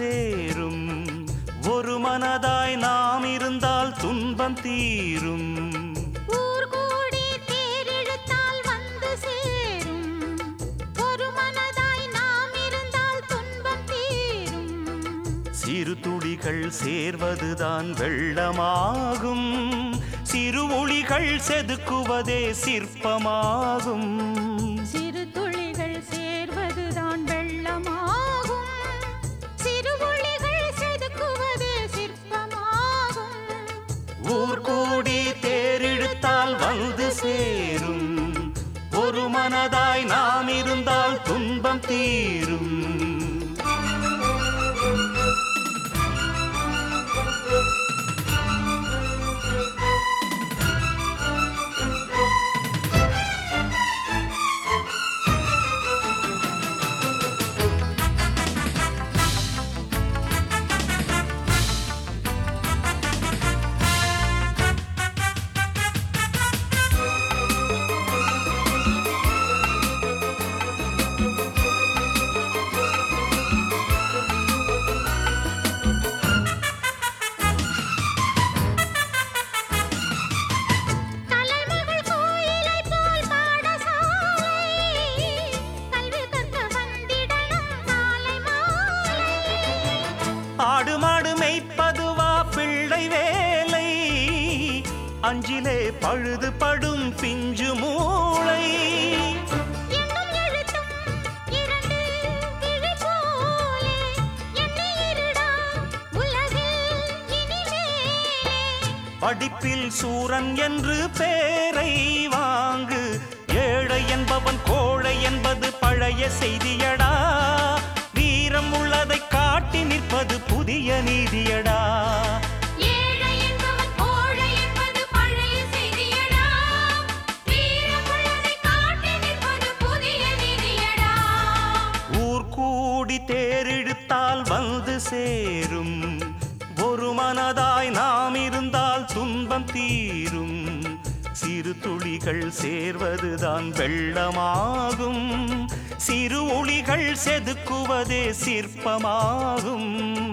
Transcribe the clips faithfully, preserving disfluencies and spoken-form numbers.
சேரும். ஒரு மனதாய் நாம் இருந்தால் துன்பம் தீரும். ஊர் கூடி தேரிழுத்தால் வந்து சேரும். ஒரு மனதாய் நாம் இருந்தால் துன்பம் தீரும். சிறு துளிகள் சேர்வதுதான் வெள்ளமாகும். சிறு ஒளிகள் செதுக்குவதே சிற்பமாகும். சிறு துளிகள் சேர்வதுதான் வெள்ளமாகும். சிறு ஒளிகள் செதுக்குவதே சிற்பமாகும். ஊர் கூடி தேரிழுத்தால் வந்து சேரும். ஒரு மனதாய் நாம் இருந்தால் துன்பம் தீரும். ஆடு மாடு மெய்ப்பதுவா பிள்ளை வேலை. அஞ்சிலே பழுது படும் பிஞ்சு மூளை. படிப்பில் சூரன் என்று பேரை வாங்கு. ஏழை என்பவன் கோழை என்பது பழைய செய்தியடா. வீரம் உள்ளதை காட்டி நிற்பது புதிய நீதியடா. ஊர் கூடி தேரிழுத்தால் வந்து சேரும். ஒரு மனதாய் நாம் இருந்தால் துன்பம் தீரும். சிறு துளிகள் சேர்வதுதான் வெள்ளமாகும். சிறு ஒளிகள் செதுக்குவதே சிற்பமாகும்.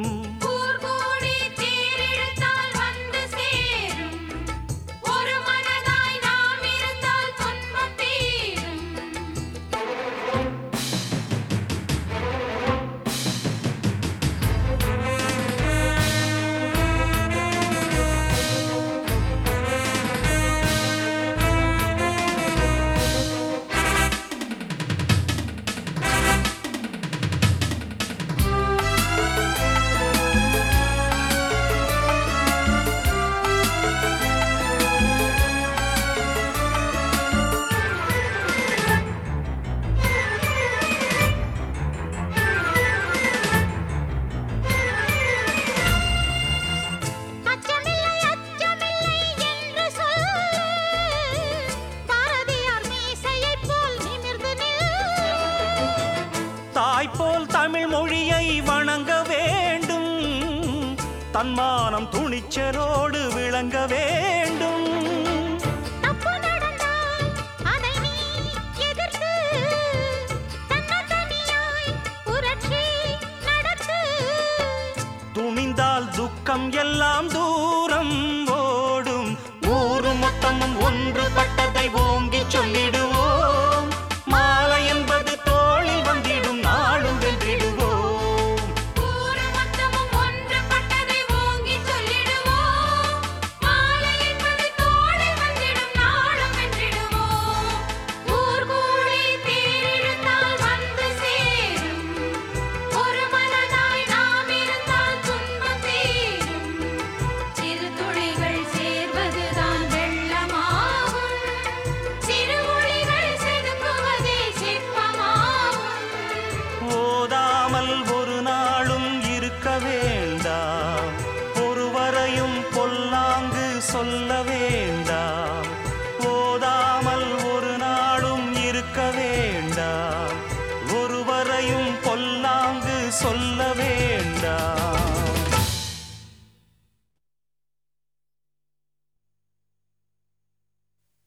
தாய்போல் தமிழ் மொழியை வணங்க வேண்டும். தன்மானம் துணிச்சலோடு விளங்க வேண்டும். துணிந்தால் துக்கம் எல்லாம் தூரம் ஓடும். ஊரு மொத்தமும் ஒன்றுபட்டதை ஓங்கி சொல்லிடுவோம். மாலை என்பது தோளில் வந்திடும் நாளும் வென்றிடுவோம். ஒரு நாளும் இருக்க வேண்டாம். ஒருவரையும் பொல்லாங்கு சொல்ல வேண்டாம். ஓதாமல் ஒரு நாளும் இருக்க வேண்டாம். ஒருவரையும் பொல்லாங்கு சொல்ல